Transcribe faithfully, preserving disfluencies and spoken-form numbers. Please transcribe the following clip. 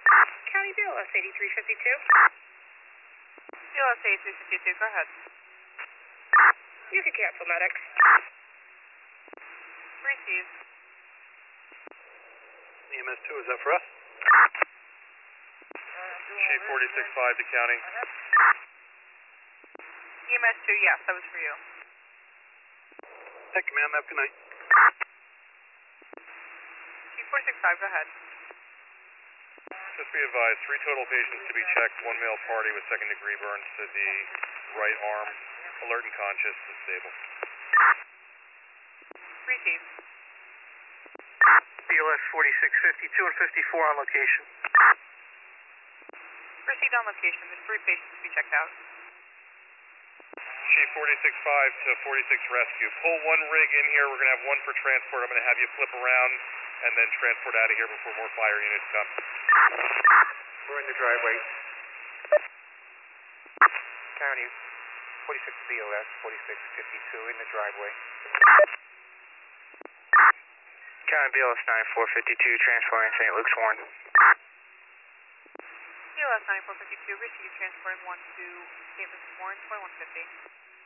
County B L S eighty-three fifty-two. B L S eighty-three fifty-two, go ahead. You can cancel medics. Received. E M S two, is that for us? Chief forty-six five to county. E M S two, yes, that was for you. Thank you, ma'am. Have a good night. Chief forty-six five, go ahead. Just be advised, three total patients to be checked, one male party with second degree burns to the right arm, alert and conscious and stable. Received. B L S forty-six fifty-two and fifty-four on location. Proceed on location. There's three patients to be checked out. Chief forty-six five to forty-six rescue. Pull one rig in here. We're going to have one for transport. I'm going to have you flip around and then transport out of here before more fire units come. We're in the driveway. County forty-six B L S forty-six fifty-two in the driveway. County B L S ninety-four fifty-two transporting Saint Luke's Warren. B L S ninety-four fifty-two, receive transporting one to Saint Luke's Warren, twenty-one fifty.